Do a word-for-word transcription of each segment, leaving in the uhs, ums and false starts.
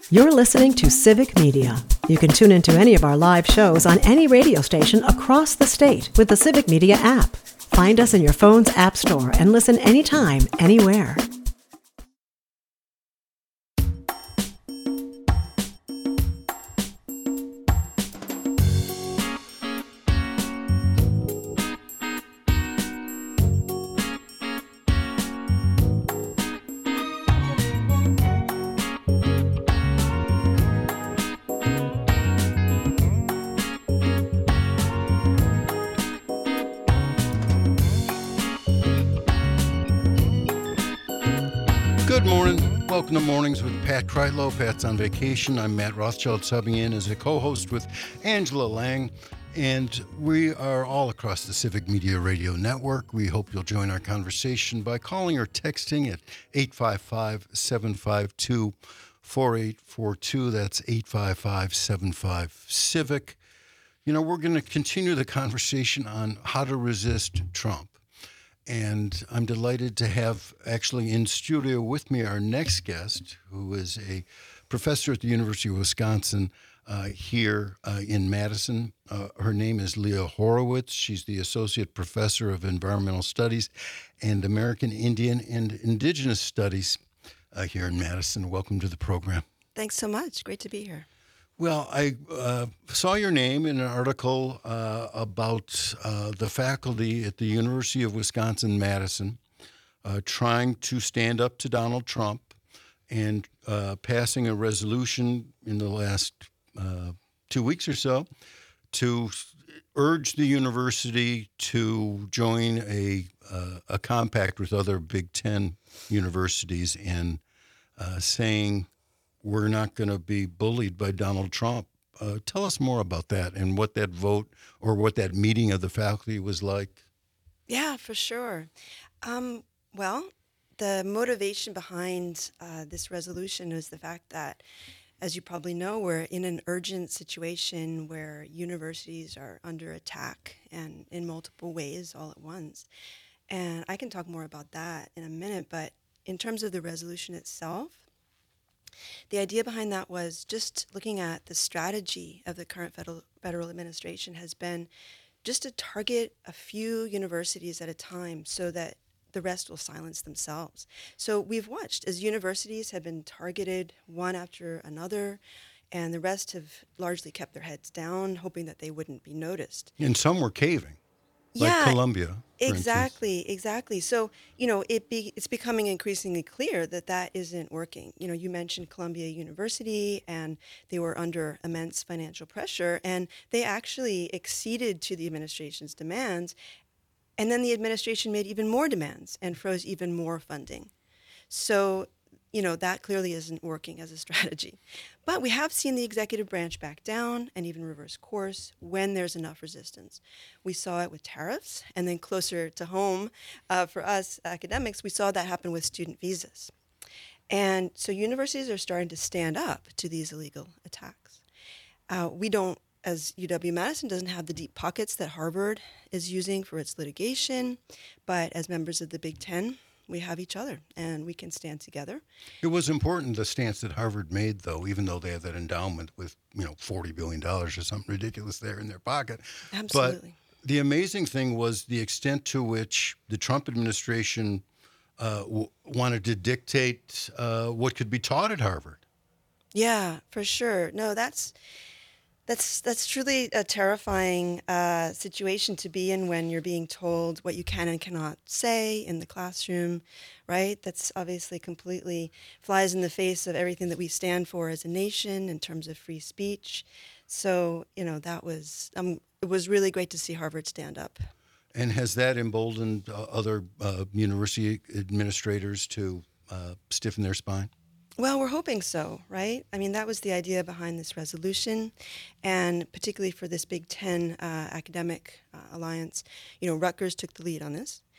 You're listening to Civic Media. You can tune into any of our live shows on any radio station across the state with the Civic Media app. Find us in your phone's app store and listen anytime, anywhere. Good morning. Welcome to Mornings with Pat Kreitlow. Pat's on vacation. I'm Matt Rothschild, subbing in as a co-host with Angela Lang, and we are all across the Civic Media Radio Network. We hope you'll join our conversation by calling or texting at eight five five, seven five two, four eight four two. That's eight five five, seven five, CIVIC. You know, we're going to continue the conversation on how to resist Trump. And I'm delighted to have actually in studio with me our next guest, who is a professor at the University of Wisconsin uh, here uh, in Madison. Uh, her name is Leah Horowitz. She's the Associate Professor of Environmental Studies and American Indian and Indigenous Studies uh, here in Madison. Welcome to the program. Thanks so much. Great to be here. Well, I uh, saw your name in an article uh, about uh, the faculty at the University of Wisconsin-Madison uh, trying to stand up to Donald Trump and uh, passing a resolution in the last uh, two weeks or so to urge the university to join a, uh, a compact with other Big Ten universities in uh, saying, we're not going to be bullied by Donald Trump. Uh, tell us more about that and what that vote or what that meeting of the faculty was like. Yeah, for sure. Um, well, the motivation behind uh, this resolution is the fact that, as you probably know, we're in an urgent situation where universities are under attack and in multiple ways all at once. And I can talk more about that in a minute, but in terms of the resolution itself, the idea behind that was just looking at the strategy of the current federal, federal administration has been just to target a few universities at a time so that the rest will silence themselves. So we've watched as universities have been targeted one after another, and the rest have largely kept their heads down, hoping that they wouldn't be noticed. And some were caving. Like yeah, Columbia, exactly, instance. exactly. So, you know, it be, it's becoming increasingly clear that that isn't working. You know, you mentioned Columbia University, and they were under immense financial pressure, and they actually acceded to the administration's demands, and then the administration made even more demands and froze even more funding. So, you know, that clearly isn't working as a strategy. But we have seen the executive branch back down and even reverse course when there's enough resistance. We saw it with tariffs, and then closer to home uh, for us academics, we saw that happen with student visas. And so universities are starting to stand up to these illegal attacks. Uh, we don't, as U W-Madison doesn't have the deep pockets that Harvard is using for its litigation, but as members of the Big Ten, we have each other, and we can stand together. It was important, the stance that Harvard made, though, even though they have that endowment with, you know, forty billion dollars or something ridiculous there in their pocket. Absolutely. But the amazing thing was the extent to which the Trump administration uh, w- wanted to dictate uh, what could be taught at Harvard. Yeah, for sure. No, that's... That's that's truly a terrifying uh, situation to be in when you're being told what you can and cannot say in the classroom, right? That's obviously completely flies in the face of everything that we stand for as a nation in terms of free speech. So, you know, that was, um, it was really great to see Harvard stand up. And has that emboldened uh, other uh, university administrators to uh, stiffen their spine? Well, we're hoping so, right? I mean, that was the idea behind this resolution, and particularly for this Big Ten uh, academic uh, alliance. You know, Rutgers took the lead on this,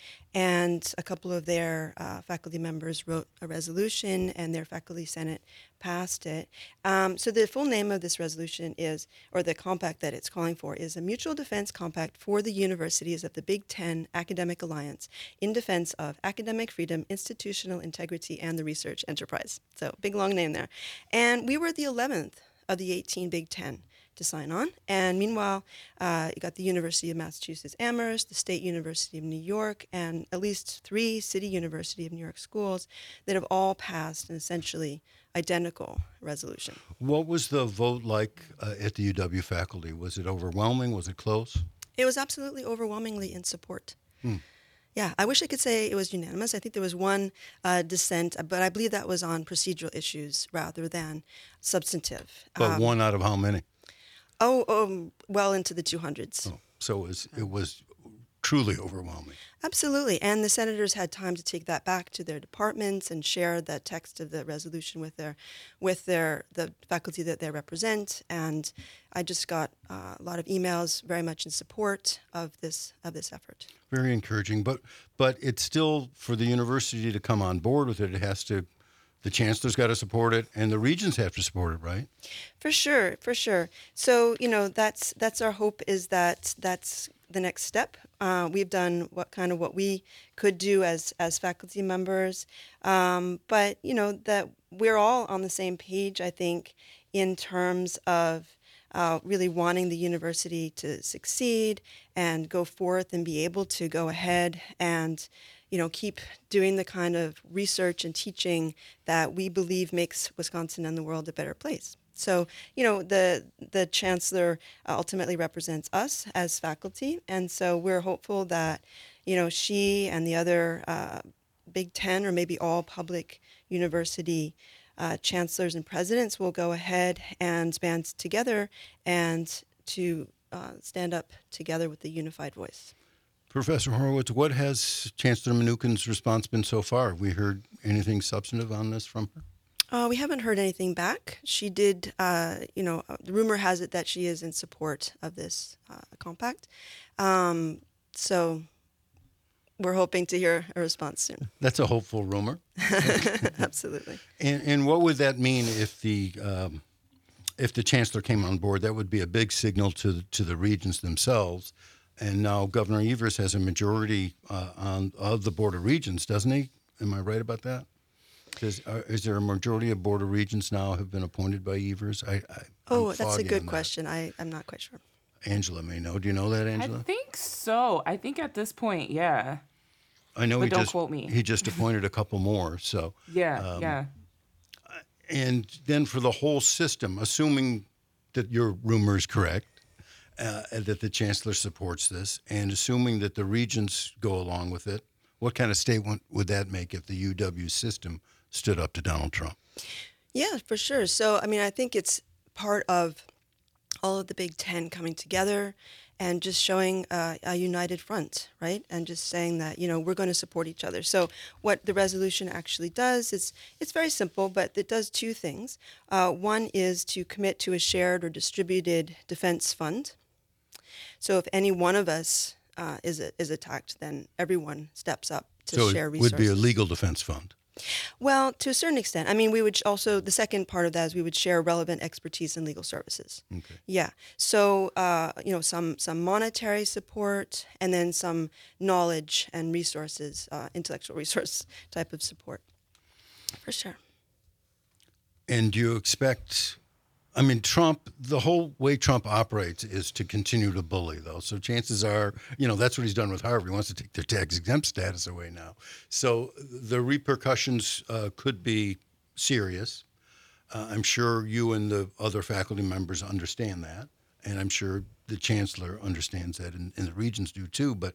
and a couple of their uh, faculty members wrote a resolution, and their faculty senate passed it. Um, so the full name of this resolution is, or the compact that it's calling for, is a mutual defense compact for the universities of the Big Ten Academic Alliance in defense of academic freedom, institutional integrity, and the research enterprise. So big long name there. And we were the eleventh of the eighteen Big Ten to sign on. And meanwhile, uh, you got the University of Massachusetts Amherst, the State University of New York, and at least three City University of New York schools that have all passed an essentially identical resolution. What was the vote like uh, at the U W faculty? Was it overwhelming? Was it close? It was absolutely overwhelmingly in support. Hmm. Yeah, I wish I could say it was unanimous. I think there was one uh, dissent, but I believe that was on procedural issues rather than substantive. But Um, one out of how many? Oh, um, well into the two hundreds. Oh, so it was, it was truly overwhelming. Absolutely. And the senators had time to take that back to their departments and share the text of the resolution with their with their the faculty that they represent. And I just got uh, a lot of emails very much in support of this of this effort. Very encouraging. But but it's still, for the university to come on board with it, it has to, the chancellor's got to support it, and the regents have to support it, right? For sure, for sure. So, you know, that's that's our hope, is that that's the next step. Uh, we've done what kind of what we could do as as faculty members, um, but you know that we're all on the same page, I think, in terms of uh, really wanting the university to succeed and go forth and be able to go ahead and, you know, keep doing the kind of research and teaching that we believe makes Wisconsin and the world a better place. So, you know, the the chancellor ultimately represents us as faculty, and so we're hopeful that, you know, she and the other uh, Big Ten, or maybe all public university uh, chancellors and presidents, will go ahead and band together and to uh, stand up together with a unified voice. Professor Horowitz, what has Chancellor Mnookin's response been so far? Have we heard anything substantive on this from her? Uh, we haven't heard anything back. She did, uh, you know, the rumor has it that she is in support of this uh, compact. Um, so we're hoping to hear a response soon. That's a hopeful rumor. Absolutely. And, and what would that mean if the um, if the chancellor came on board? That would be a big signal to the, to the regents themselves. And now Governor Evers has a majority uh, on of the Board of Regents, doesn't he? Am I right about that? Is, uh, is there a majority of Board of Regents now have been appointed by Evers? I, I, oh, I'm that's a foggy good on that. question. I, I'm not quite sure. Angela may know. Do you know that, Angela? I think so. I think at this point, yeah. I know But he don't just quote me. he just appointed a couple more. So Yeah, um, yeah. and then for the whole system, assuming that your rumor is correct, uh, and that the chancellor supports this, and assuming that the regents go along with it, what kind of statement would that make if the U W system stood up to Donald Trump? Yeah, for sure. So, I mean, I think it's part of all of the Big Ten coming together and just showing uh, a united front, right? And just saying that, you know, we're going to support each other. So what the resolution actually does is, it's very simple, but it does two things. Uh, one is to commit to a shared or distributed defense fund. So if any one of us uh, is is attacked, then everyone steps up to so share it resources. would be a legal defense fund. Well, to a certain extent. I mean, we would also, the second part of that is we would share relevant expertise in legal services. Okay. Yeah. So, uh, you know, some, some monetary support and then some knowledge and resources, uh, intellectual resource type of support. For sure. And do you expect, I mean, Trump, the whole way Trump operates is to continue to bully, though. So chances are, you know, that's what he's done with Harvard. He wants to take their tax-exempt status away now. So the repercussions uh, could be serious. Uh, I'm sure you and the other faculty members understand that, and I'm sure the chancellor understands that, and, and the regents do too. But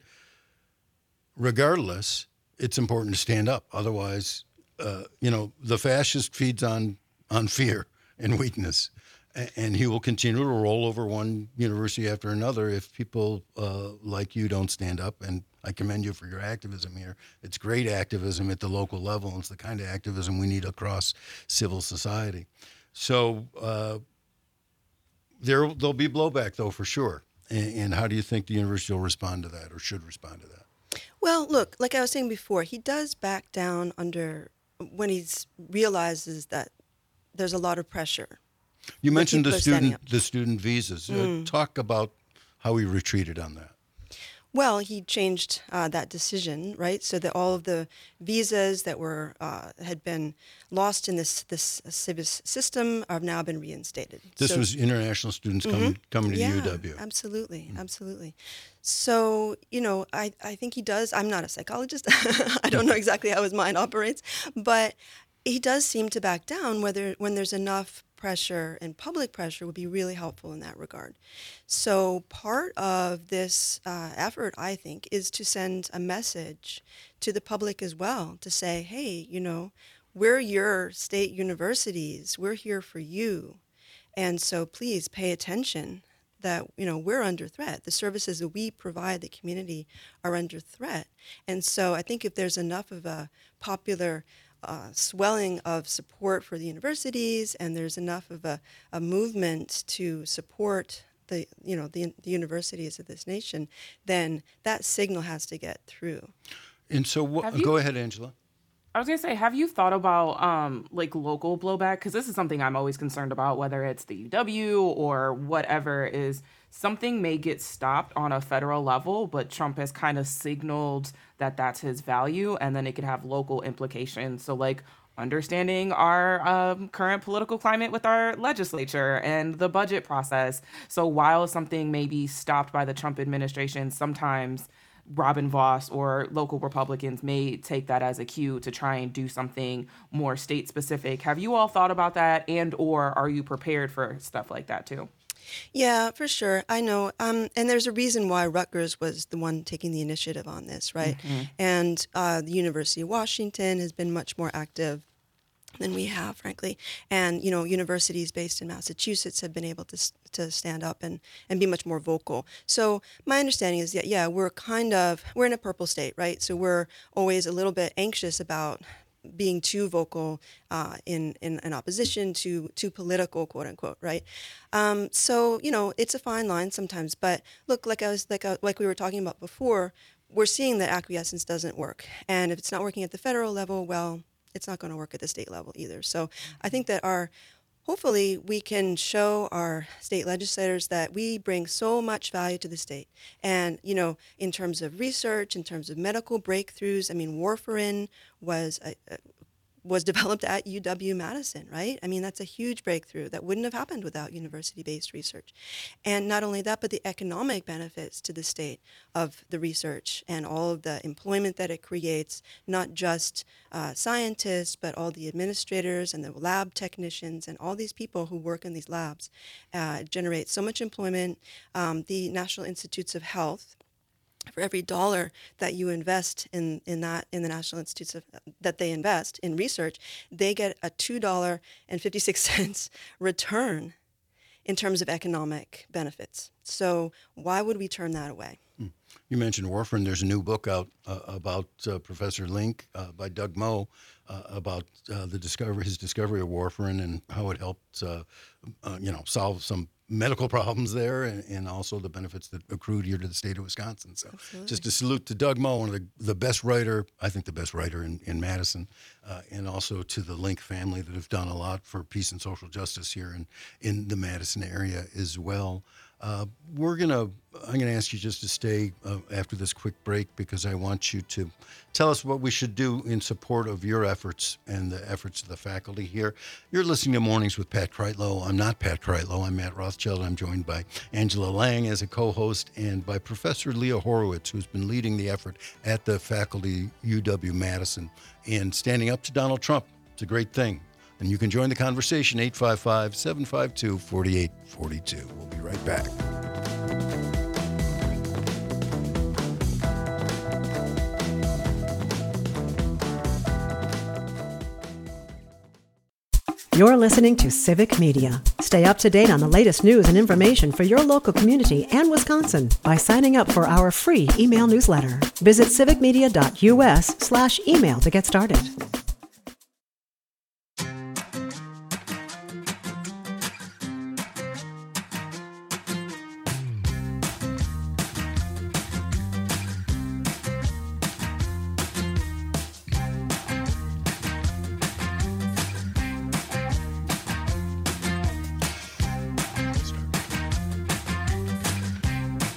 regardless, it's important to stand up. Otherwise, uh, you know, the fascist feeds on on fear and weakness. And he will continue to roll over one university after another if people uh, like you don't stand up. And I commend you for your activism here. It's great activism at the local level. And it's the kind of activism we need across civil society. So uh, there, there'll be blowback, though, for sure. And, and how do you think the university will respond to that, or should respond to that? Well, look, like I was saying before, he does back down under when he realizes that there's a lot of pressure. You mentioned the student up. the student visas. Mm. Uh, talk about how he retreated on that. Well, he changed uh, that decision, right? So that all of the visas that were uh, had been lost in this this SIVIS system have now been reinstated. This so, was international students mm-hmm. coming coming to yeah, U W. Absolutely, mm. absolutely. So, you know, I, I think he does. I'm not a psychologist. I don't know exactly how his mind operates, but he does seem to back down whether when there's enough pressure, and public pressure would be really helpful in that regard. So part of this uh, effort, I think, is to send a message to the public as well, to say, hey, you know, we're your state universities. We're here for you. And so please pay attention that, you know, we're under threat. The services that we provide the community are under threat. And so I think if there's enough of a popular Uh, swelling of support for the universities, and there's enough of a, a movement to support the you know the, the universities of this nation, then that signal has to get through. And so, wh- you, go ahead, Angela. I was gonna say, have you thought about um, like local blowback? Because this is something I'm always concerned about, whether it's the U W or whatever. Is something may get stopped on a federal level, but Trump has kind of signaled that that's his value, and then it could have local implications. So like understanding our um, current political climate with our legislature and the budget process. So while something may be stopped by the Trump administration, sometimes Robin Vos or local Republicans may take that as a cue to try and do something more state specific. Have you all thought about that, and or are you prepared for stuff like that too? Yeah, for sure. I know. Um, and there's a reason why Rutgers was the one taking the initiative on this, right? Mm-hmm. And uh, the University of Washington has been much more active than we have, frankly. And, you know, universities based in Massachusetts have been able to to stand up and, and be much more vocal. So my understanding is that, yeah, we're kind of, we're in a purple state, right? So we're always a little bit anxious about being too vocal uh, in, in in opposition to too political, quote unquote, right? Um, so you know, it's a fine line sometimes. But look, like I was like I, like we were talking about before, we're seeing that acquiescence doesn't work, and if it's not working at the federal level, well, it's not going to work at the state level either. So I think that our hopefully we can show our state legislators that we bring so much value to the state. And, you know, in terms of research, in terms of medical breakthroughs, I mean, warfarin was a, a, was developed at U W-Madison, right? I mean, that's a huge breakthrough that wouldn't have happened without university-based research. And not only that, but the economic benefits to the state of the research and all of the employment that it creates, not just uh, scientists, but all the administrators and the lab technicians and all these people who work in these labs uh, generate so much employment. Um, the National Institutes of Health, for every dollar that you invest in, in that in the National Institutes of that they invest in research, they get a two dollars and fifty-six cents return in terms of economic benefits. So why would we turn that away? You mentioned warfarin. There's a new book out uh, about uh, Professor Link uh, by Doug Moe uh, about uh, the discovery, his discovery of warfarin and how it helped, uh, uh, you know, solve some medical problems there, and, and also the benefits that accrued here to the state of Wisconsin. So Absolutely. Just a salute to Doug Moe, one of the, the best writer, I think the best writer in, in Madison, uh, and also to the Link family that have done a lot for peace and social justice here in, in the Madison area as well. Uh, we're gonna. I'm gonna ask you just to stay uh, after this quick break, because I want you to tell us what we should do in support of your efforts and the efforts of the faculty here. You're listening to Mornings with Pat Kreitlow. I'm not Pat Kreitlow. I'm Matt Rothschild. I'm joined by Angela Lang as a co-host and by Professor Leah Horowitz, who's been leading the effort at the faculty U W-Madison and standing up to Donald Trump. It's a great thing. And you can join the conversation, eight five five, seven five two, four eight four two. We'll be right back. You're listening to Civic Media. Stay up to date on the latest news and information for your local community and Wisconsin by signing up for our free email newsletter. Visit civicmedia.us slash email to get started.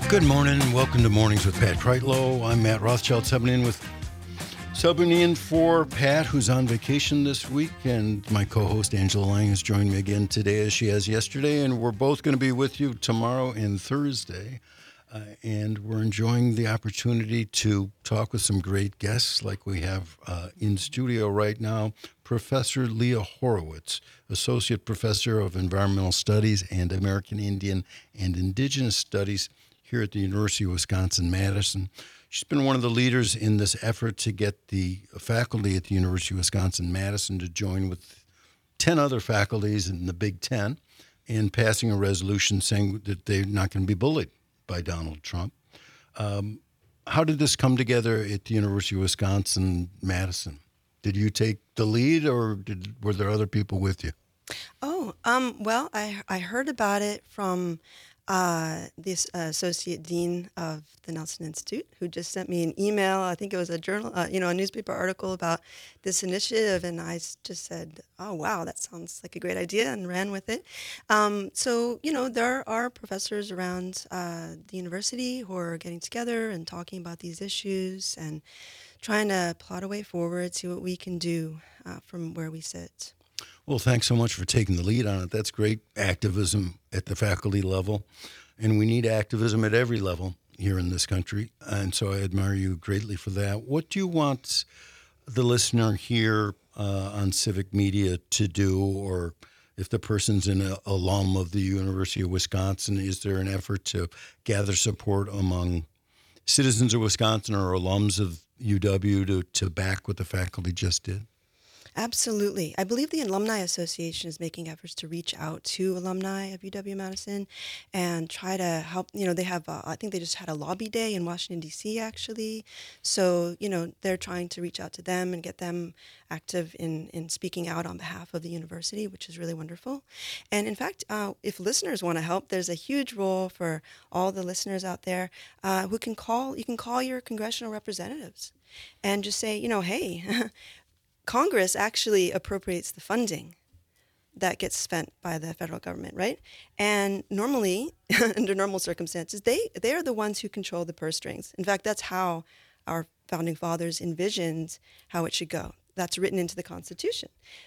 Good morning. Welcome to Mornings with Pat Kreitlow. I'm Matt Rothschild, subbing in with subbing in for Pat, who's on vacation this week, and my co-host Angela Lang has joined me again today, as she has yesterday, and we're both going to be with you tomorrow and Thursday. Uh, and we're enjoying the opportunity to talk with some great guests, like we have uh, in studio right now, Professor Leah Horowitz, Associate Professor of Environmental Studies and American Indian and Indigenous Studies here at the University of Wisconsin-Madison. She's been one of the leaders in this effort to get the faculty at the University of Wisconsin-Madison to join with ten other faculties in the Big Ten in passing a resolution saying that they're not going to be bullied by Donald Trump. Um, how did this come together at the University of Wisconsin-Madison? Did you take the lead, or did, were there other people with you? Oh, um, well, I I heard about it from uh, this uh, associate dean of the Nelson Institute, who just sent me an email. I think it was a journal, uh, you know, a newspaper article about this initiative, and I s- just said, "Oh, wow, that sounds like a great idea," and ran with it. Um, so, you know, there are professors around uh, the university who are getting together and talking about these issues and trying to plot a way forward, see what we can do uh, from where we sit. Well, thanks so much for taking the lead on it. That's great activism at the faculty level, and we need activism at every level here in this country, and so I admire you greatly for that. What do you want the listener here uh, on Civic Media to do, or if the person's an alum of the University of Wisconsin, is there an effort to gather support among citizens of Wisconsin or alums of U W to, to back what the faculty just did? Absolutely. I believe the Alumni Association is making efforts to reach out to alumni of U W-Madison and try to help. You know, they have, uh, I think they just had a lobby day in Washington, D C, actually. So, you know, they're trying to reach out to them and get them active in, in speaking out on behalf of the university, which is really wonderful. And in fact, uh, if listeners want to help, there's a huge role for all the listeners out there uh, who can call, you can call your congressional representatives and just say, you know, hey, Congress actually appropriates the funding that gets spent by the federal government, right? And normally, under normal circumstances, they, they are the ones who control the purse strings. In fact, that's how our founding fathers envisioned how it should go. That's written into the Constitution.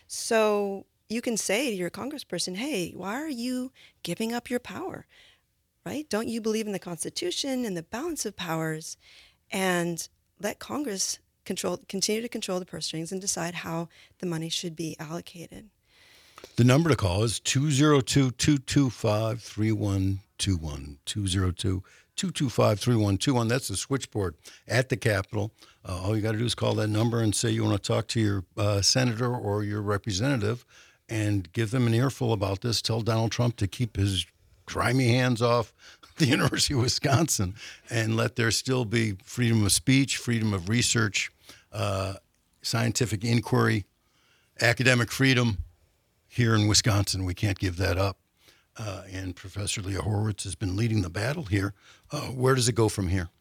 So you can say to your congressperson, hey, why are you giving up your power, right? Don't you believe in the Constitution and the balance of powers? And let Congress control, continue to control the purse strings and decide how the money should be allocated. The number to call is two oh two, two two five, three one two one, two oh two, two two five, three one two one. That's the switchboard at the Capitol. Uh, all you got to do is call that number and say you want to talk to your uh, senator or your representative and give them an earful about this. Tell Donald Trump to keep his grimy hands off the University of Wisconsin and let there still be freedom of speech, freedom of research, uh, scientific inquiry, academic freedom here in Wisconsin. We can't give that up. Uh, and Professor Leah Horowitz has been leading the battle here. Uh, where does it go from here?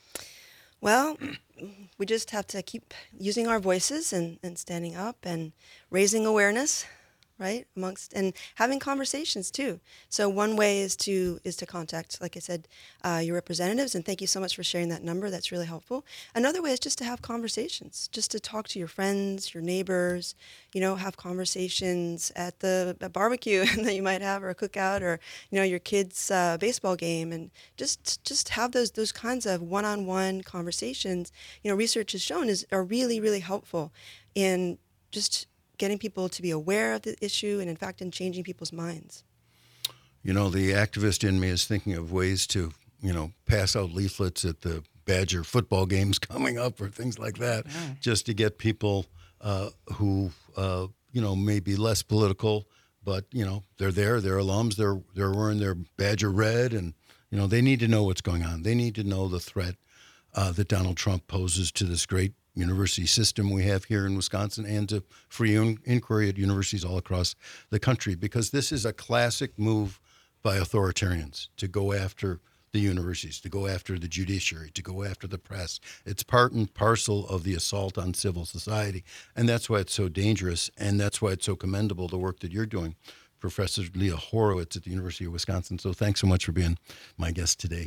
Well, we just have to keep using our voices and, and standing up and raising awareness, right, amongst, and having conversations too. So one way is to is to contact, like I said, uh, your representatives, and thank you so much for sharing that number. That's really helpful. Another way is just to have conversations, just to talk to your friends, your neighbors, you know, have conversations at the a barbecue that you might have, or a cookout, or, you know, your kids' uh, baseball game, and just just have those those kinds of one-on-one conversations. You know, research has shown is are really, really helpful in just getting people to be aware of the issue and, in fact, in changing people's minds. You know, the activist in me is thinking of ways to, you know, pass out leaflets at the Badger football games coming up or things like that, yeah. just to get people uh, who, uh, you know, may be less political, but, you know, they're there, they're alums, they're, they're wearing their Badger red, and, you know, they need to know what's going on. They need to know the threat uh, that Donald Trump poses to this great university system we have here in Wisconsin and to free in- inquiry at universities all across the country, because this is a classic move by authoritarians to go after the universities, to go after the judiciary, to go after the press. It's part and parcel of the assault on civil society, and that's why it's so dangerous, and that's why it's so commendable, the work that you're doing, Professor Leah Horowitz at the University of Wisconsin. So thanks so much for being my guest today here.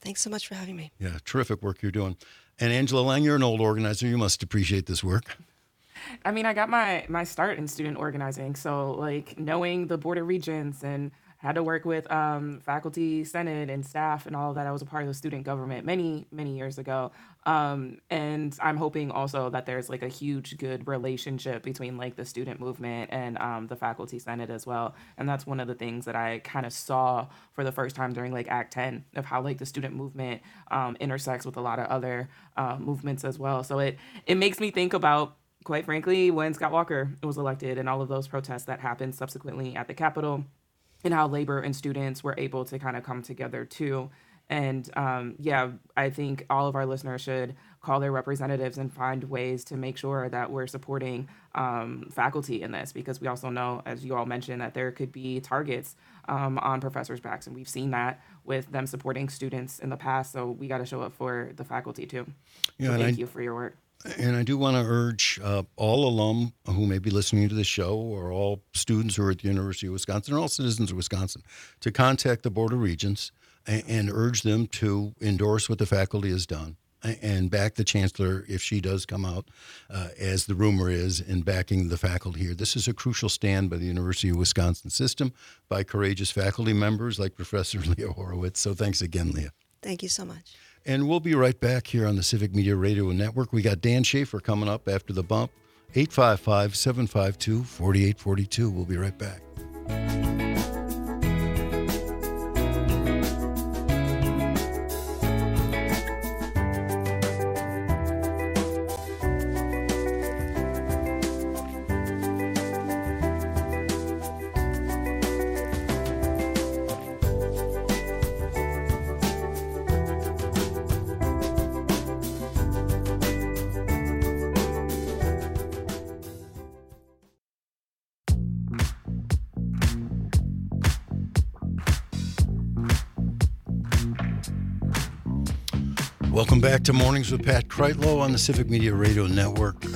Thanks so much for having me. Yeah, terrific work you're doing. And Angela Lang, you're an old organizer. You must appreciate this work. I mean, I got my my start in student organizing, so like knowing the Board of Regents and had to work with um, faculty, senate, and staff, and all of that. I was a part of the student government many many years ago, um, and I'm hoping also that there's like a huge good relationship between like the student movement and um, the faculty senate as well. And that's one of the things that I kind of saw for the first time during like Act ten of how like the student movement um, intersects with a lot of other uh, movements as well. So it it makes me think about, quite frankly, when Scott Walker was elected and all of those protests that happened subsequently at the Capitol, and how labor and students were able to kind of come together too. And um, yeah, I think all of our listeners should call their representatives and find ways to make sure that we're supporting um, faculty in this, because we also know, as you all mentioned, that there could be targets um, on professors' backs. And we've seen that with them supporting students in the past. So we got to show up for the faculty too. Yeah, so and thank I- you for your work. And I do want to urge uh, all alum who may be listening to the show, or all students who are at the University of Wisconsin, or all citizens of Wisconsin, to contact the Board of Regents and, and urge them to endorse what the faculty has done and back the chancellor if she does come out, uh, as the rumor is, in backing the faculty here. This is a crucial stand by the University of Wisconsin system, by courageous faculty members like Professor Leah Horowitz. So thanks again, Leah. Thank you so much. And we'll be right back here on the Civic Media Radio Network. We got Dan Schaefer coming up after the bump. eight five five, seven five two, four eight four two. We'll be right back. Welcome back to Mornings with Pat Kreitlow on the Civic Media Radio Network. Uh,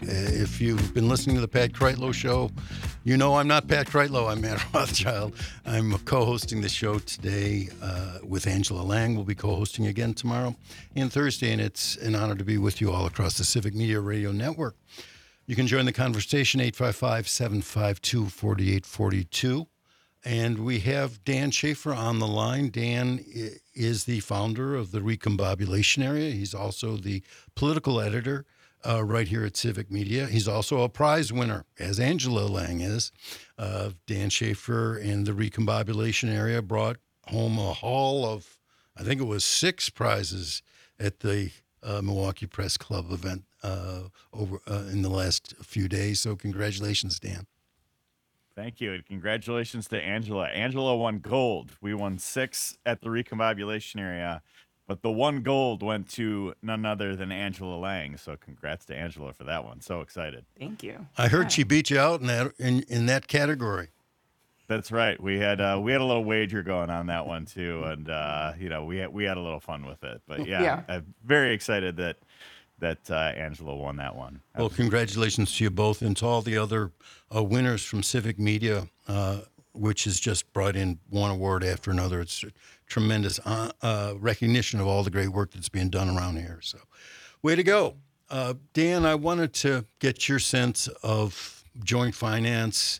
if you've been listening to the Pat Kreitlow Show, you know I'm not Pat Kreitlow. I'm Matt Rothschild. I'm co-hosting the show today uh, with Angela Lang. We'll be co-hosting again tomorrow and Thursday, and it's an honor to be with you all across the Civic Media Radio Network. You can join the conversation, eight five five, seven five two, four eight four two. And we have Dan Schaefer on the line. Dan is the founder of the Recombobulation Area. He's also the political editor uh, right here at Civic Media. He's also a prize winner, as Angela Lang is. Uh, Dan Schaefer and the Recombobulation Area brought home a haul of, I think it was six prizes at the uh, Milwaukee Press Club event uh, over uh, in the last few days. So congratulations, Dan. Thank you, and congratulations to Angela. Angela won gold. We won six at the Recombobulation Area, but the one gold went to none other than Angela Lang. So congrats to Angela for that one. So excited. Thank you. I heard Yeah. she beat you out in that in, in that category. That's right. We had uh, we had a little wager going on that one too, and uh, you know we had, we had a little fun with it. But yeah, Yeah. I'm very excited that that uh, Angela won that one. Well, congratulations to you both and to all the other uh, winners from Civic Media, uh, which has just brought in one award after another. It's tremendous uh, uh, recognition of all the great work that's being done around here. So, way to go. Uh, Dan, I wanted to get your sense of joint finance,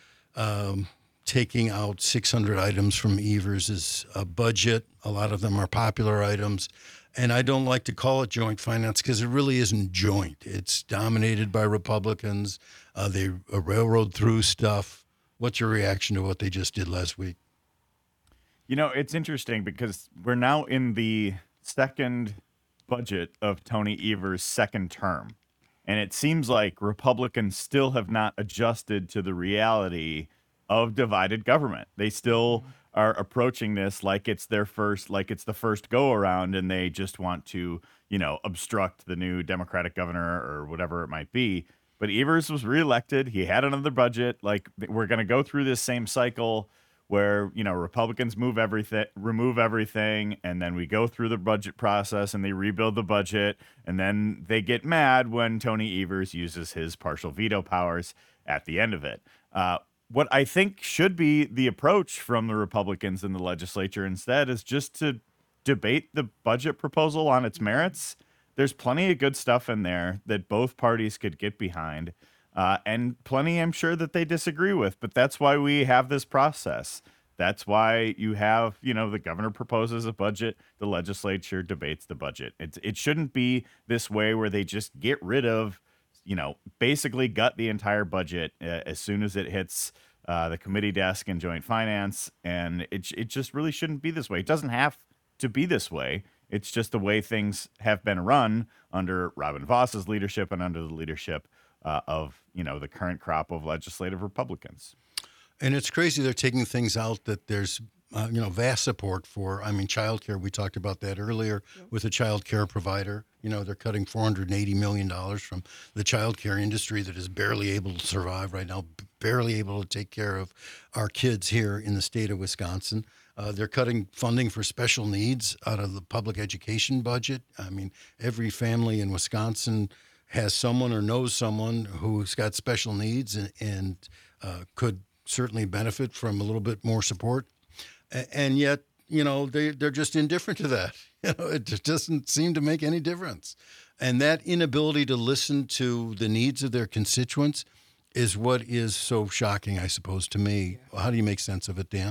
um, taking out six hundred items from Evers' uh, budget. A lot of them are popular items. And I don't like to call it joint finance because it really isn't joint. It's dominated by Republicans. Uh, they uh, railroad through stuff. What's your reaction to what they just did last week? You know, it's interesting because we're now in the second budget of Tony Evers' second term. And it seems like Republicans still have not adjusted to the reality of divided government. They still are approaching this like it's their first, like it's the first go around, and they just want to, you know, obstruct the new Democratic governor or whatever it might be. But Evers was reelected. He had another budget. Like, we're going to go through this same cycle where, you know, Republicans move everything, remove everything, and then we go through the budget process and they rebuild the budget, and then they get mad when Tony Evers uses his partial veto powers at the end of it. Uh, what I think should be the approach from the Republicans in the legislature instead is just to debate the budget proposal on its merits. There's plenty of good stuff in there that both parties could get behind, uh, and plenty I'm sure that they disagree with. But that's why we have this process. That's why you have, you know, the governor proposes a budget, the legislature debates the budget. It, it shouldn't be this way where they just get rid of, you know, basically gut the entire budget uh, as soon as it hits uh, the committee desk and joint finance. And it, it just really shouldn't be this way. It doesn't have to be this way. It's just the way things have been run under Robin Voss's leadership and under the leadership uh, of, you know, the current crop of legislative Republicans. And it's crazy they're taking things out that there's, uh, you know, vast support for. I mean, childcare, we talked about that earlier yep. with a child care provider. You know, they're cutting four hundred eighty million dollars from the child care industry that is barely able to survive right now, barely able to take care of our kids here in the state of Wisconsin. Uh, they're cutting funding for special needs out of the public education budget. I mean, every family in Wisconsin has someone or knows someone who's got special needs and, and uh, could certainly benefit from a little bit more support. And yet, you know, they, they're just indifferent to that. You know, it just doesn't seem to make any difference. And that inability to listen to the needs of their constituents is what is so shocking, I suppose, to me. How do you make sense of it, Dan?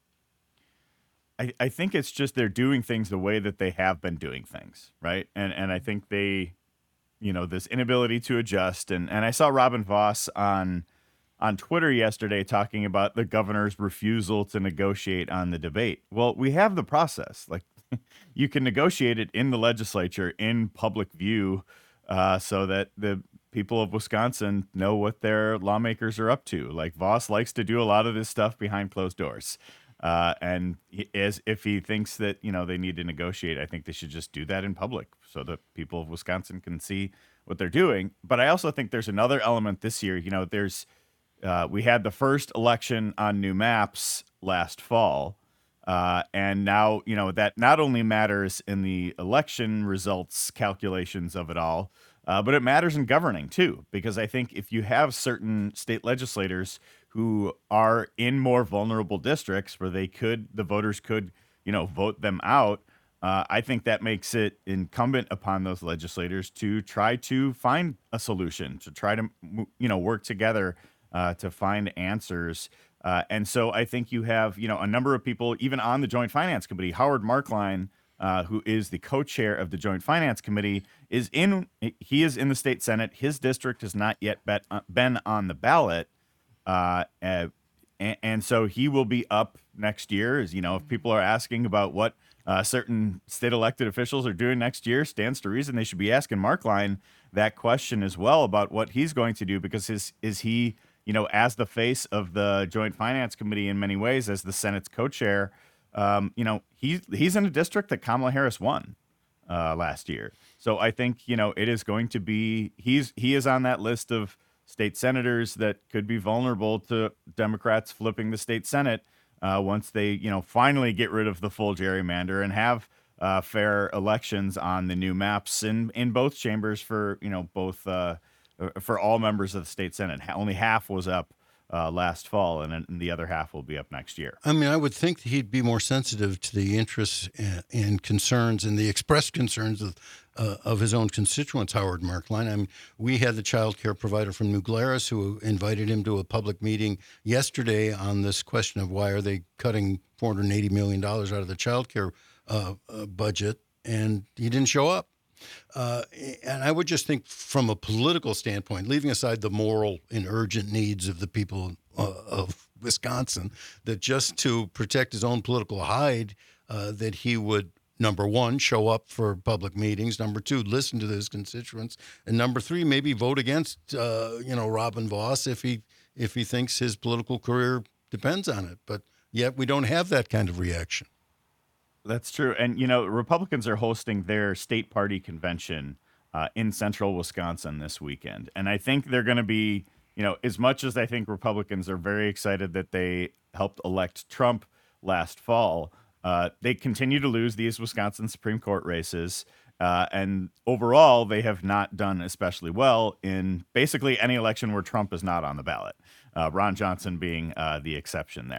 I, I think it's just they're doing things the way that they have been doing things, right? And and I think they, you know, this inability to adjust. And, and I saw Robin Voss on on Twitter yesterday talking about the governor's refusal to negotiate on the debate. Well, we have the process. Like, you can negotiate it in the legislature in public view uh, so that the people of Wisconsin know what their lawmakers are up to. Like, Voss likes to do a lot of this stuff behind closed doors. Uh, and he, as if he thinks that, you know, they need to negotiate, I think they should just do that in public so that people of Wisconsin can see what they're doing. But I also think there's another element this year. You know, there's Uh, we had the first election on new maps last fall, uh, and now, you know, that not only matters in the election results calculations of it all, uh, but it matters in governing too, because I think if you have certain state legislators who are in more vulnerable districts where they could, the voters could, you know, vote them out, uh, I think that makes it incumbent upon those legislators to try to find a solution, to try to, you know, work together Uh, to find answers. Uh, and so I think you have, you know, a number of people, even on the Joint Finance Committee. Howard Markline, uh, who is the co-chair of the Joint Finance Committee, is in, he is in the state Senate. His district has not yet bet, uh, been on the ballot. Uh, and, and so he will be up next year. As you know, if people are asking about what uh, certain state elected officials are doing next year, stands to reason they should be asking Markline that question as well about what he's going to do, because his, is he, you know, as the face of the Joint Finance Committee in many ways, as the Senate's co-chair, um, you know, he's he's in a district that Kamala Harris won uh, last year. So I think, you know, it is going to be, he's he is on that list of state senators that could be vulnerable to Democrats flipping the state Senate uh, once they, you know, finally get rid of the full gerrymander and have uh, fair elections on the new maps in, in both chambers for, you know, both uh for all members of the state Senate. Only half was up uh, last fall, and, and the other half will be up next year. I mean, I would think that he'd be more sensitive to the interests and, and concerns and the expressed concerns of uh, of his own constituents, Howard Markline. I mean, we had the child care provider from New Glarus who invited him to a public meeting yesterday on this question of why are they cutting four hundred eighty million dollars out of the child care uh, uh, budget, and he didn't show up. Uh, and I would just think from a political standpoint, leaving aside the moral and urgent needs of the people uh, of Wisconsin, that just to protect his own political hide, uh, that he would, number one, show up for public meetings, number two, listen to his constituents, and number three, maybe vote against, uh, you know, Robin Voss if he if he thinks his political career depends on it. But yet we don't have that kind of reaction. That's true. And, you know, Republicans are hosting their state party convention uh, in central Wisconsin this weekend. And I think they're going to be, you know, as much as I think Republicans are very excited that they helped elect Trump last fall, uh, they continue to lose these Wisconsin Supreme Court races. Uh, and overall, they have not done especially well in basically any election where Trump is not on the ballot, uh, Ron Johnson being uh, the exception there.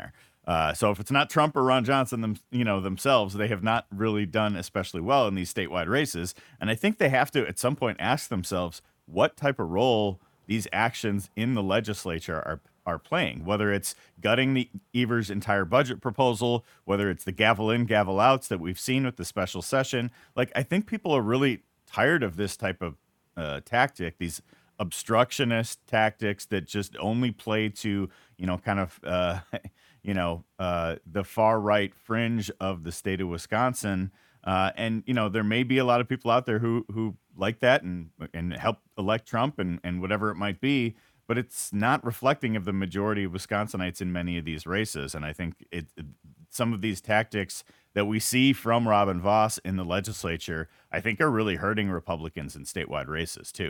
Uh, so if it's not Trump or Ron Johnson, them, you know, themselves, they have not really done especially well in these statewide races. And I think they have to, at some point, ask themselves what type of role these actions in the legislature are are playing, whether it's gutting the Evers' entire budget proposal, whether it's the gavel in, gavel outs that we've seen with the special session. Like, I think people are really tired of this type of uh, tactic, these obstructionist tactics that just only play to, you know, kind of, uh, you know, uh, the far right fringe of the state of Wisconsin. Uh, and, you know, there may be a lot of people out there who who like that and and help elect Trump and, and whatever it might be, but it's not reflecting of the majority of Wisconsinites in many of these races. And I think it, it some of these tactics that we see from Robin Vos in the legislature, I think are really hurting Republicans in statewide races too.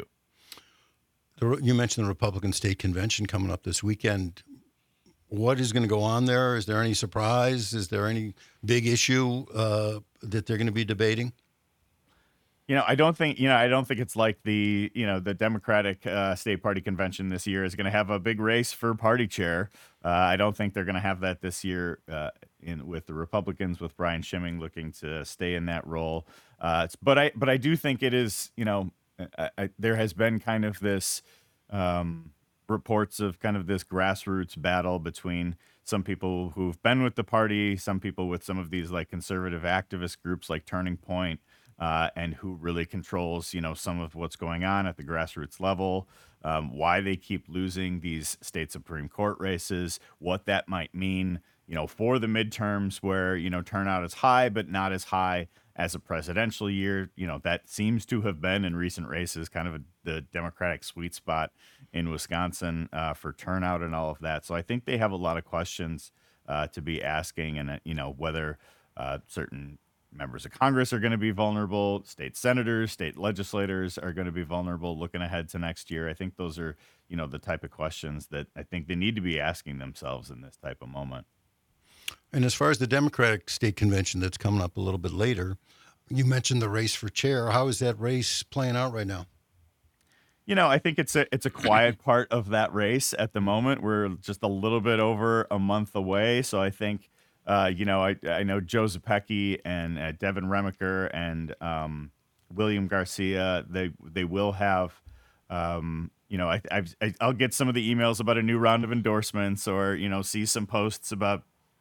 The, you mentioned the Republican State Convention coming up this weekend. What is going to go on there? Is there any surprise? Is there any big issue uh, that they're going to be debating? You know, I don't think, you know, I don't think it's like the, you know, the Democratic uh, State Party Convention this year is going to have a big race for party chair. Uh, I don't think they're going to have that this year uh, in with the Republicans, with Brian Schimming looking to stay in that role. Uh, it's, but I, but I do think it is, you know, I, I, there has been kind of this um, reports of kind of this grassroots battle between some people who've been with the party, some people with some of these like conservative activist groups like Turning Point. Uh, and who really controls, you know, some of what's going on at the grassroots level, um, why they keep losing these state Supreme Court races, what that might mean, you know, for the midterms where, you know, turnout is high, but not as high as a presidential year. You know, that seems to have been in recent races kind of a, the Democratic sweet spot in Wisconsin uh, for turnout and all of that. So I think they have a lot of questions uh, to be asking, and, uh, you know, whether uh, certain members of Congress are going to be vulnerable, state senators, state legislators are going to be vulnerable looking ahead to next year. I think those are, you know, the type of questions that I think they need to be asking themselves in this type of moment. And as far as the Democratic State Convention that's coming up a little bit later, you mentioned the race for chair. How is that race playing out right now? You know, I think it's a it's a quiet part of that race at the moment. We're just a little bit over a month away, so I think Uh, you know, I I know Joe Zepecki and uh, Devin Remiker and um, William Garcia. They they will have, um, you know, I, I've, I I'll get some of the emails about a new round of endorsements, or you know, see some posts about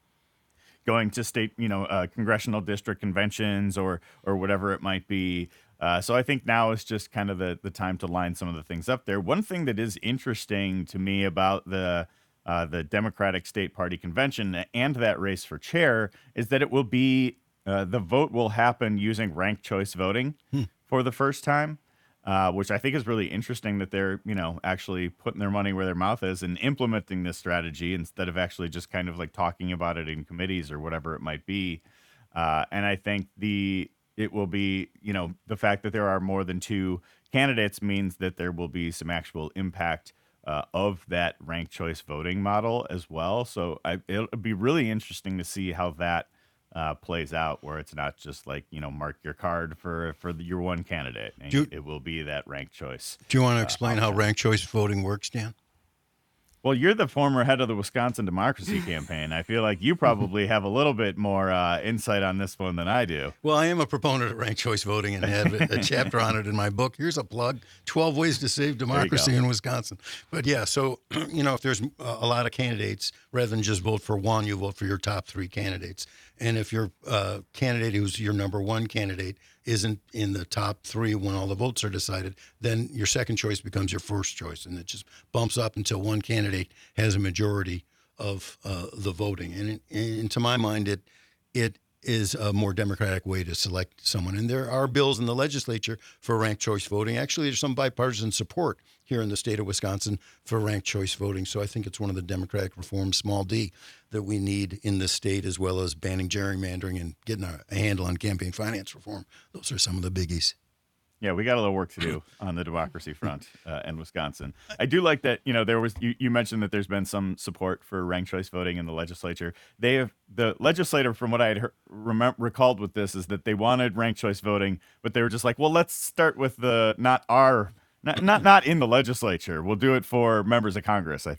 going to state, you know, uh, congressional district conventions or or whatever it might be. Uh, so I think now is just kind of the the time to line some of the things up there. One thing that is interesting to me about the Uh, the Democratic State Party Convention and that race for chair is that it will be, uh, the vote will happen using ranked choice voting hmm. for the first time, uh, which I think is really interesting that they're, you know, actually putting their money where their mouth is and implementing this strategy instead of actually just kind of like talking about it in committees or whatever it might be. Uh, and I think the, it will be, you know, the fact that there are more than two candidates means that there will be some actual impact Uh, of that ranked choice voting model as well. So I, it'll be really interesting to see how that uh, plays out, where it's not just like, you know, mark your card for for the, your one candidate. And you, it will be that ranked choice. Do you want to explain uh, how ranked choice voting works, Dan? Well, you're the former head of the Wisconsin Democracy Campaign. I feel like you probably have a little bit more uh, insight on this one than I do. Well, I am a proponent of ranked choice voting and have a chapter on it in my book. Here's a plug, twelve Ways to Save Democracy in Wisconsin. But yeah, so, you know, if there's a lot of candidates, rather than just vote for one, you vote for your top three candidates. And if your uh, candidate who's your number one candidate isn't in the top three when all the votes are decided, then your second choice becomes your first choice. And it just bumps up until one candidate has a majority of uh, the voting. And, it, and to my mind, it it is a more democratic way to select someone. And there are bills in the legislature for ranked choice voting. Actually, there's some bipartisan support here in the state of Wisconsin for ranked choice voting. So I think it's one of the democratic reforms, small d, that we need in this state, as well as banning gerrymandering and getting a, a handle on campaign finance reform. Those are some of the biggies. Yeah, we got a little work to do on the democracy front uh, in Wisconsin. I do like that, you know, there was, you, you mentioned that there's been some support for ranked choice voting in the legislature. They have, the legislator, from what I had heard, remember, recalled with this, is that they wanted ranked choice voting, but they were just like, well, let's start with the, not our, not, not, not in the legislature. We'll do it for members of Congress, I think,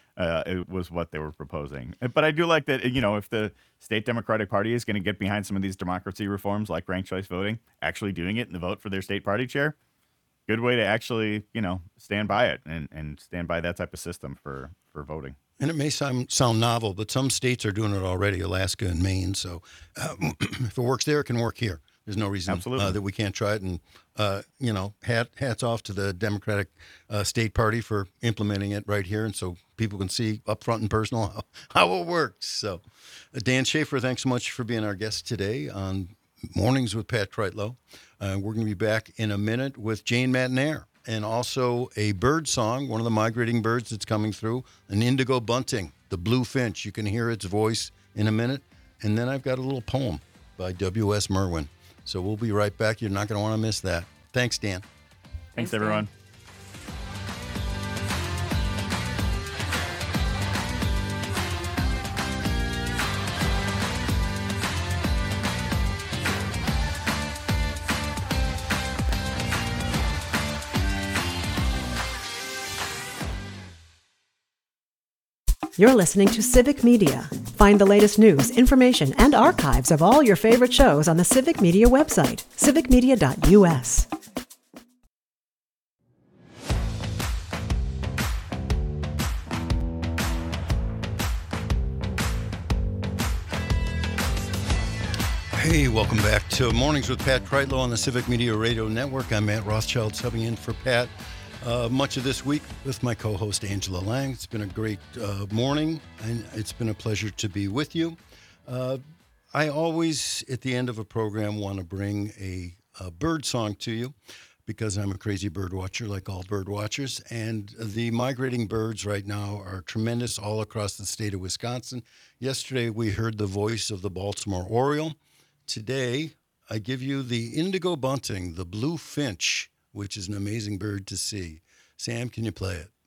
Uh, it was what they were proposing. But I do like that, you know, if the state Democratic Party is going to get behind some of these democracy reforms like ranked choice voting, actually doing it in the vote for their state party chair, good way to actually, you know, stand by it and, and stand by that type of system for, for voting. And it may sound, sound novel, but some states are doing it already, Alaska and Maine. So uh, if it works there, it can work here. There's no reason uh, that we can't try it. And, uh, you know, hat, hats off to the Democratic uh, State Party for implementing it right here. And so people can see up front and personal how, how it works. So, uh, Dan Schaefer, thanks so much for being our guest today on Mornings with Pat Kreitlow. Uh, we're going to be back in a minute with Jane Matenaer. And also a bird song, one of the migrating birds that's coming through, an indigo bunting, the blue finch. You can hear its voice in a minute. And then I've got a little poem by W S Merwin. So we'll be right back. You're not going to want to miss that. Thanks, Dan. Thanks, Thanks everyone. Dan. You're listening to Civic Media. Find the latest news, information, and archives of all your favorite shows on the Civic Media website, civic media dot u s. Hey, welcome back to Mornings with Pat Kreitlow on the Civic Media Radio Network. I'm Matt Rothschild, subbing in for Pat. Uh, much of this week with my co-host Angela Lang. It's been a great uh, morning, and it's been a pleasure to be with you. Uh, I always, at the end of a program, want to bring a, a bird song to you because I'm a crazy bird watcher, like all bird watchers. And the migrating birds right now are tremendous all across the state of Wisconsin. Yesterday, we heard the voice of the Baltimore Oriole. Today, I give you the indigo bunting, the blue finch, which is an amazing bird to see. Sam, can you play it?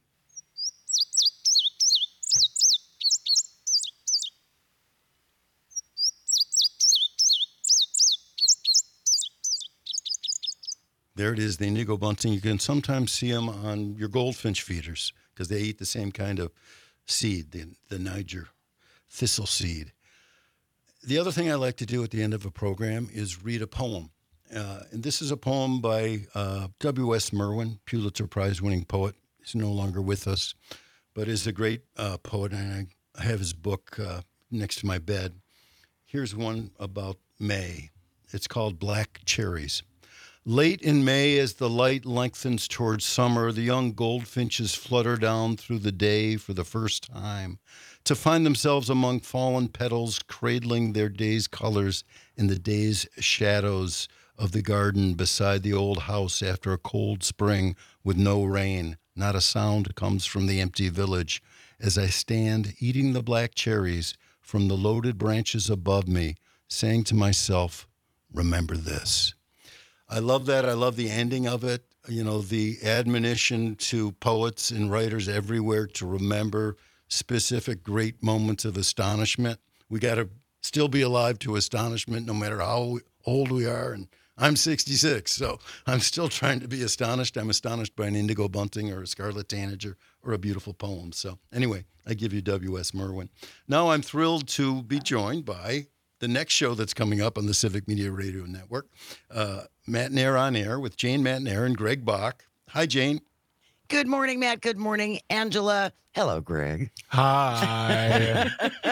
There it is, the indigo bunting. You can sometimes see them on your goldfinch feeders because they eat the same kind of seed, the, the Niger thistle seed. The other thing I like to do at the end of a program is read a poem. Uh, and this is a poem by uh, W S Merwin, Pulitzer Prize-winning poet. He's no longer with us, but is a great uh, poet, and I have his book uh, next to my bed. Here's one about May. It's called Black Cherries. Late in May, as the light lengthens towards summer, the young goldfinches flutter down through the day for the first time, to find themselves among fallen petals, cradling their day's colors in the day's shadows of the garden beside the old house after a cold spring with no rain. Not a sound comes from the empty village as I stand eating the black cherries from the loaded branches above me, saying to myself, remember this. I love that. I love the ending of it. You know, the admonition to poets and writers everywhere to remember specific great moments of astonishment. We got to still be alive to astonishment no matter how old we are. And I'm sixty-six, so I'm still trying to be astonished. I'm astonished by an indigo bunting or a scarlet tanager or a beautiful poem. So anyway, I give you W S Merwin. Now I'm thrilled to be joined by the next show that's coming up on the Civic Media Radio Network, uh, Matenaer on Air with Jane Matenaer and Greg Bach. Hi, Jane. Good morning, Matt. Good morning, Angela. Hello, Greg. Hi.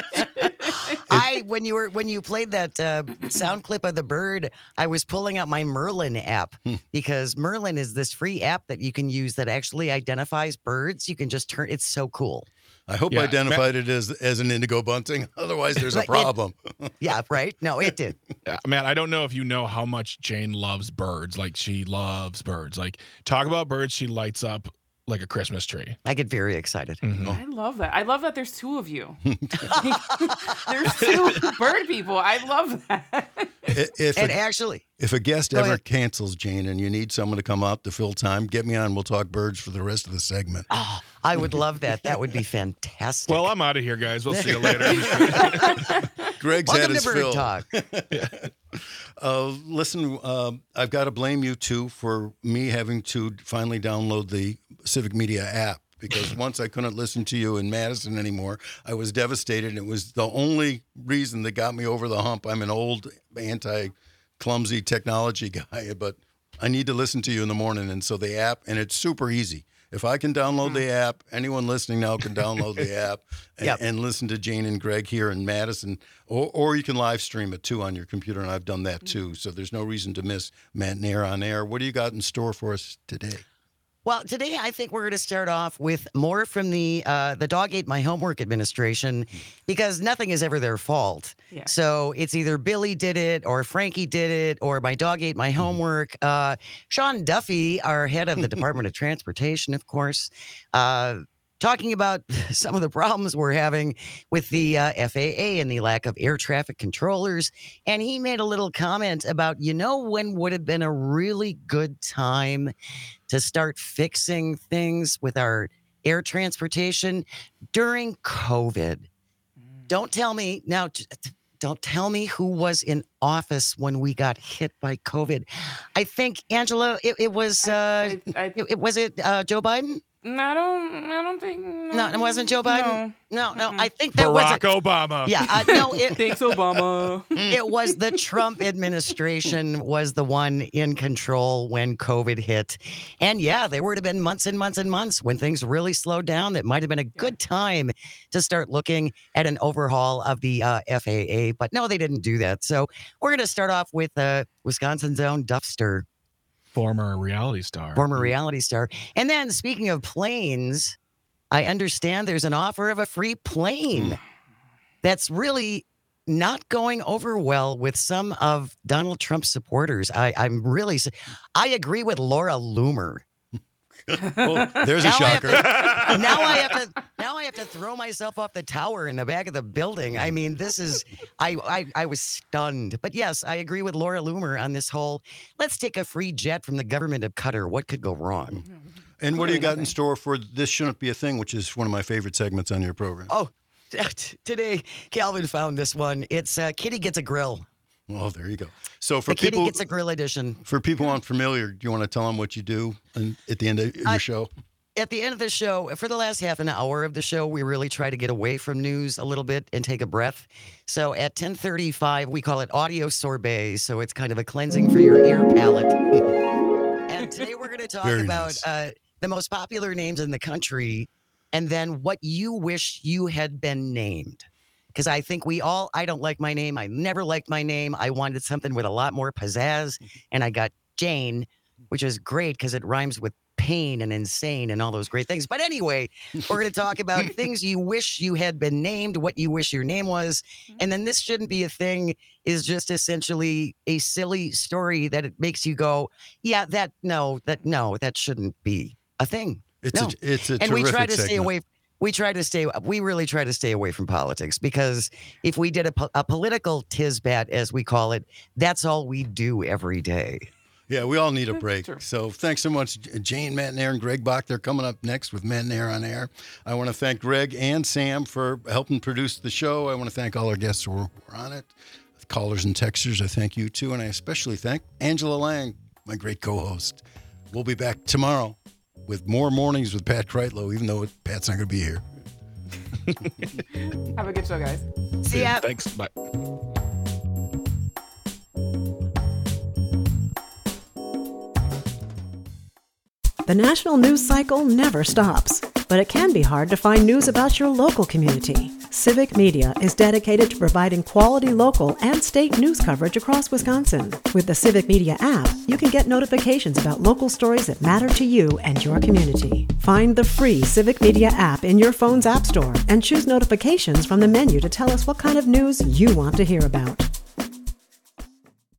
I when you were when you played that uh, sound clip of the bird, I was pulling out my Merlin app because Merlin is this free app that you can use that actually identifies birds. You can just turn. It's so cool. I hope yeah, I identified Matt, it as as an indigo bunting. Otherwise, there's a problem. It, yeah, right. No, it did. Yeah, man, I don't know if you know how much Jane loves birds. Like she loves birds. Like talk about birds, she lights up like a Christmas tree. I get very excited. Mm-hmm. I love that. I love that there's two of you. There's two bird people. I love that. If and a, actually, if a guest Go ever ahead. cancels, Jane, and you need someone to come out to fill time, get me on. We'll talk birds for the rest of the segment. Oh, I would love that. That would be fantastic. Well, I'm out of here, guys. We'll see you later. Greg's Welcome had to his Bird fill. Talk. Uh, listen, uh, I've got to blame you two for me having to finally download the Civic Media app because once I couldn't listen to you in Madison anymore, I was devastated. And it was the only reason that got me over the hump. I'm an old anti-clumsy technology guy, but I need to listen to you in the morning. And so the app, and it's super easy. If I can download the app, anyone listening now can download the app and, Yep. and listen to Jane and Greg here in Madison, or, or you can live stream it too on your computer, and I've done that too. So there's no reason to miss Matt and Air on Air. What do you got in store for us today? Well, today I think we're going to start off with more from the uh, the Dog Ate My Homework administration, because nothing is ever their fault. Yeah. So it's either Billy did it, or Frankie did it, or my dog ate my homework. Uh, Sean Duffy, our head of the Department of Transportation, of course, uh, talking about some of the problems we're having with the uh, F A A and the lack of air traffic controllers. And he made a little comment about, you know, when would have been a really good time to start fixing things with our air transportation during COVID. Don't tell me now. t- t- Don't tell me who was in office when we got hit by COVID. I think, Angela, it, it was. Uh, I, I, it, it was it uh, Joe Biden? I don't. I don't think. No, it wasn't Joe Biden. No, no. I think that Barack was. A, Obama. yeah, uh, no. It, Thanks, Obama. it was the Trump administration was the one in control when COVID hit. And yeah, there would have been months and months and months when things really slowed down. That might have been a good time to start looking at an overhaul of the uh, F A A. But no, they didn't do that. So we're going to start off with uh, Wisconsin's own Duffster, Former reality star. former reality star. And then speaking of planes, I understand there's an offer of a free plane that's really not going over well with some of Donald Trump's supporters. I, I'm really, s- I agree with Laura Loomer. Well, there's a Now I have shocker. to- now I have to now I have to throw myself off the tower in the back of the building. I mean, this is I I, I was stunned. But yes, I agree with Laura Loomer on this whole let's take a free jet from the government of Qatar. What could go wrong? And what do you got in store for This Shouldn't Be a Thing, which is one of my favorite segments on your program? Oh, today Calvin found this one. It's uh, Kitty Gets a Grill. Oh, there you go. So for The Kitty people Gets a Grill edition. for people unfamiliar, do you want to tell them what you do and at the end of your I- show? At the end of the show, for the last half an hour of the show, we really try to get away from news a little bit and take a breath. So at ten thirty-five, we call it audio sorbet. So it's kind of a cleansing for your ear palate. And today we're going to talk Very about nice. uh, the most popular names in the country, and then what you wish you had been named. Because I think we all, I don't like my name. I never liked my name. I wanted something with a lot more pizzazz, and I got Jane, which is great because it rhymes with pain and insane and all those great things. But anyway, we're going to talk about things you wish you had been named, what you wish your name was. And then This Shouldn't Be a Thing is just essentially a silly story that it makes you go, yeah, that, no, that, no, that shouldn't be a thing. It's No. a it's a And we terrific try to stay segment. away. We try to stay. We really try to stay away from politics, because if we did a, po- a political tisbat, as we call it, that's all we do every day. Yeah, we all need a break. True. So thanks so much, Jane, Matt and Air, and Greg Bach. They're coming up next with Matt and Air on Air. I want to thank Greg and Sam for helping produce the show. I want to thank all our guests who were were on it. Callers and texters, I thank you too. And I especially thank Angela Lang, my great co-host. We'll be back tomorrow with more Mornings with Pat Kreitlow, even though Pat's not going to be here. Have a good show, guys. See ya. Thanks. Bye. The national news cycle never stops, but it can be hard to find news about your local community. Civic Media is dedicated to providing quality local and state news coverage across Wisconsin. With the Civic Media app, you can get notifications about local stories that matter to you and your community. Find the free Civic Media app in your phone's app store and choose notifications from the menu to tell us what kind of news you want to hear about.